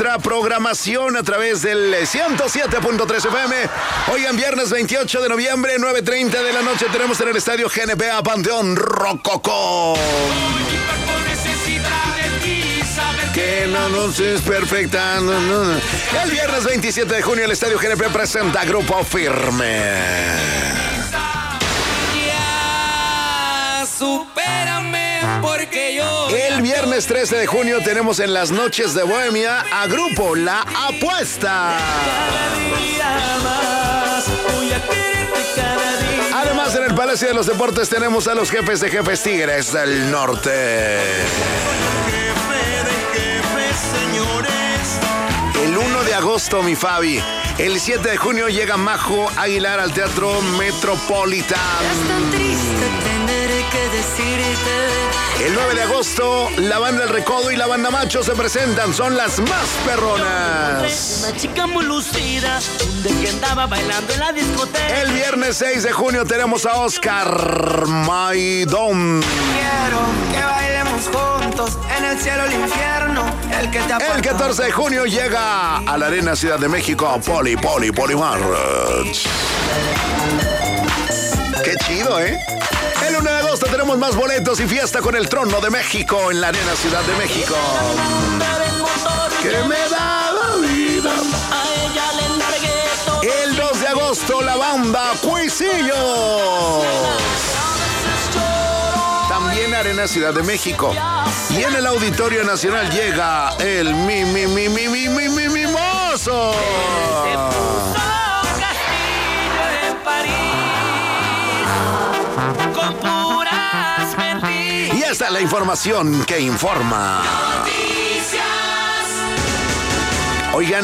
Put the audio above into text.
nuestra programación a través del 107.3 FM. Hoy en viernes 28 de noviembre, 9:30 de la noche, tenemos en el estadio GNP a Panteón Rococó. Que no nos es perfecta. No. El viernes 27 de junio, el estadio GNP presenta Grupo Firme. Ya, supérame porque yo. El viernes 13 de junio tenemos en las noches de Bohemia a Grupo La Apuesta. Además, en el Palacio de los Deportes tenemos a los jefes de Jefes Tigres del Norte. El 1 de agosto, mi Fabi. El 7 de junio llega Majo Aguilar al Teatro Metropolitan. El 9 de agosto, la banda El Recodo y la banda Macho se presentan. Son las más perronas. Una chica muy lucida, de que andaba bailando en la discoteca. El viernes 6 de junio tenemos a Oscar Maidón. Quiero que bailemos juntos en el cielo, el infierno, el que te aparta. El 14 de junio llega a la Arena Ciudad de México Polimarch. Qué chido, ¿eh? El 1 de agosto tenemos más boletos y fiesta con el Trono de México en la Arena Ciudad de México. Que me da la vida. El 2 de agosto la banda Cuisillos. También Arena Ciudad de México. Y en el Auditorio Nacional llega el Mimoso. Y esta es la información que informa. Oigan,